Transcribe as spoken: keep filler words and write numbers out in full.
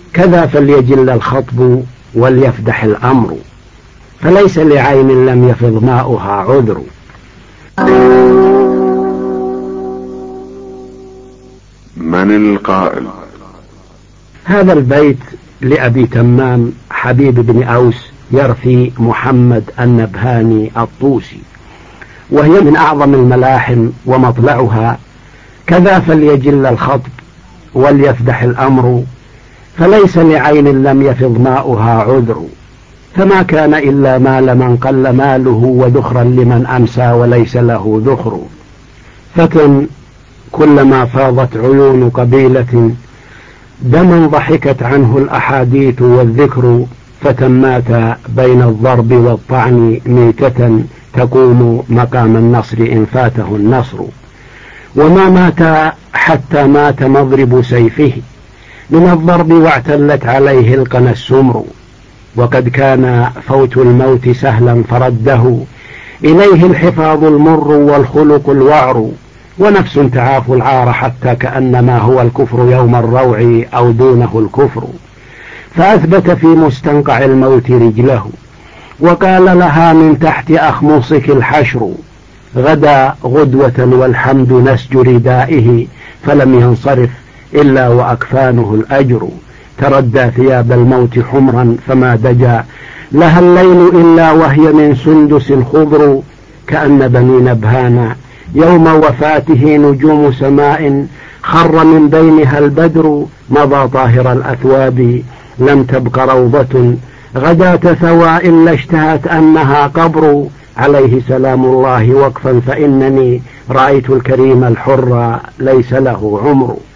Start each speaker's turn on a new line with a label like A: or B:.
A: كذا فليجل الخطب وليفدح الأمر، فليس لعين لم يفض ماؤها عذر.
B: من القائل؟
A: هذا البيت لأبي تمام حبيب بن أوس يرثي محمد النبهاني الطوسي، وهي من أعظم الملاحم ومطلعها: كذا فليجل الخطب وليفدح الأمر، فليس لعين لم يفض ماؤها عذر. فما كان إلا مال من قل ماله وذخرا لمن أمسى وليس له ذخر. فتن كلما فاضت عيون قبيلة دما ضحكت عنه الأحاديث والذكر، فتى مات بين الضرب والطعن ميتة تقوم مقام النصر إن فاته النصر. وما مات حتى مات مضرب سيفه من الضرب واعتلت عليه القنا السمر. وقد كان فوت الموت سهلا فرده إليه الحفاظ المر والخلق الوعر. ونفس تعاف العار حتى كأنما هو الكفر يوم الروع أو دونه الكفر، فأثبت في مستنقع الموت رجله وقال لها من تحت أخمصك الحشر. غدا غدوة والحمد نسج ردائه، فلم ينصرف إلا وأكفانه الأجر. تردى ثياب الموت حمرا فما دجا لها الليل إلا وهي من سندس الخضر. كأن بني نبهان يوم وفاته نجوم سماء خر من بينها البدر. مضى طاهر الأثواب لم تبق روضة غداة ثوى إلا اشتهت أنها قبر. عليه سلام الله وقفا فإنني رأيت الكريم الحر ليس له عمر.